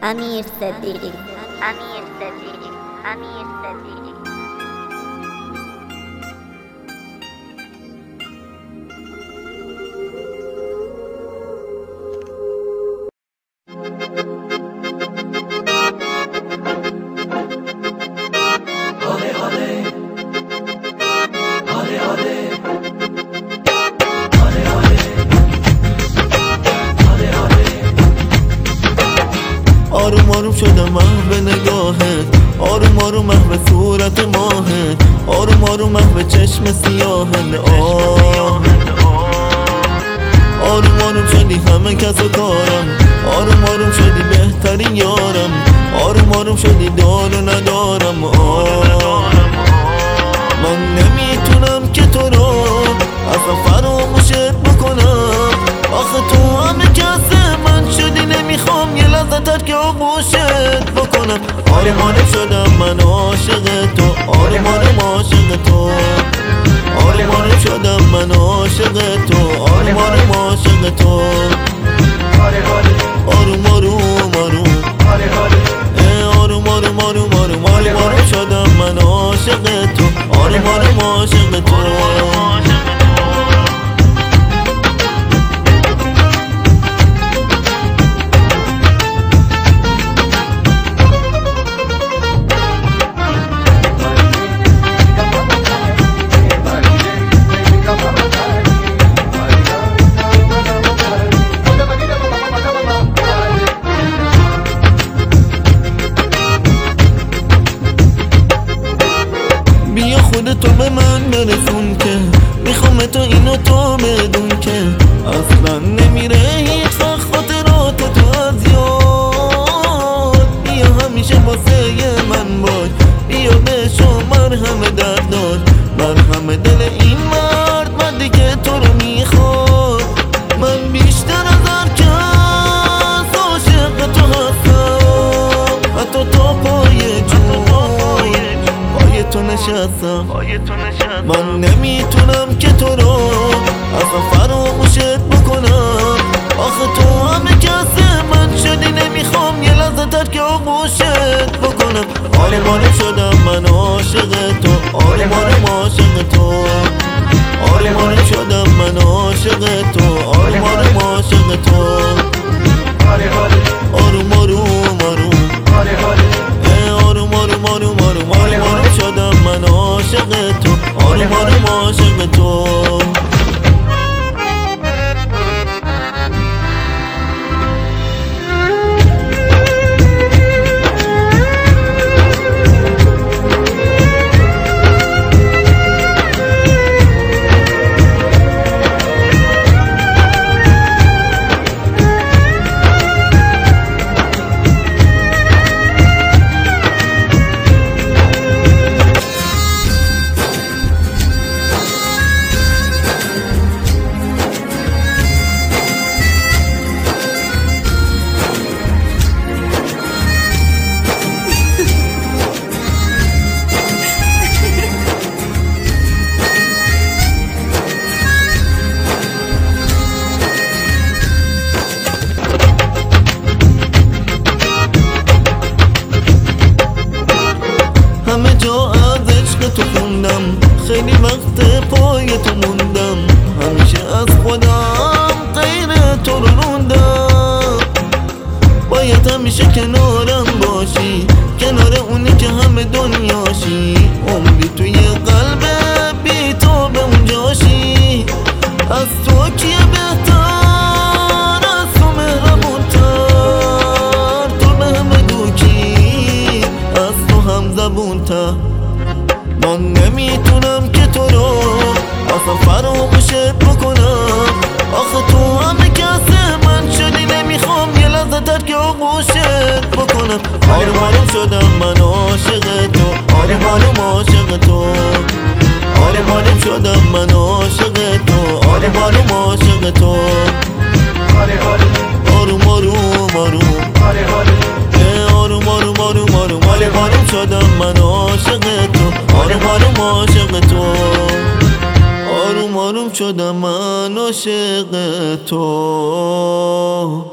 امیر صدیقی. امیر صدیقی. امیر صدیقی. آروم آروم شدم محو نگاهت، آروم آروم محو صورت ماهت، آروم آروم محو چشم سیاهت. آروم آروم شدی همه کس و کارم، آروم آروم شدی بهترین یارم، آروم آروم شدی دار و ندارم. من نمیتونم که تو رو اصلا فراموشت بکنم، آخه تو همه کس من شدی، نمیخوام یه لحظه ترک آغوشت بکنم. آروم آروم شدم من عاشق تو، آروم آروم عاشق تو، آروم آروم شدم من عاشق تو، آروم آروم عاشق تو. آروم آروم آروم آروم آروم آروم آروم آروم آروم شدم من عاشق تو، آروم آروم عاشق تو. بیا خودتو به من برسون که میخوام تو اینو تو بدون که اصلا نمیره هیچ وقت خاطرات تو از یاد. بیا همیشه واسه من باش، بیا بشو مرهم دردار، مرهم دل این مردی که تو رو میخواد. من بیشتر از هر کس عاشق تو هستم، حتی تا پای تو نشستم. من نمیتونم که تو رو اصلا فراموشت بکنم، آخه تو همه کس من شدی، نمیخوام یه لحظه ترک آغوشت بکنم. آروم آروم شدم من عاشق تو، آروم آروم عاشق تو، آروم آروم شدم من عاشق تو، آروم آروم عاشق تو. آروم آروم آروم آروم آروم آروم آروم آروم شدم من عاشق تو، آروم آروم عاشق تو. همه جا از عشق تو خوندم، خیلی وقت پای تو موندم، همیشه از خودم غیر تو رو روندم. باید همیشه کنارم باشی، کنار اونی که همه دنیاشی، عمری توی قلب بی تو به اونجاشی. از تو کیه بهتر، از تو مهربونتر، تو به همه دوکی، از تو هم زبونتر. من نمیتونم که تو رو اصلا فراموشت بکنم، آخه تو همه کس من شدی، نمیخوام یه لحظه ترک آغوشت بکنم. آروم آروم شدم من عاشق تو، آروم آروم عاشق تو، آروم آروم شدم من عاشق تو، آروم آروم عاشق تو. آروم آروم آروم آروم آروم آروم آروم آروم شدم من عاشق تو، آروم آروم عاشق تو. آروم آروم شدم من عاشق تو.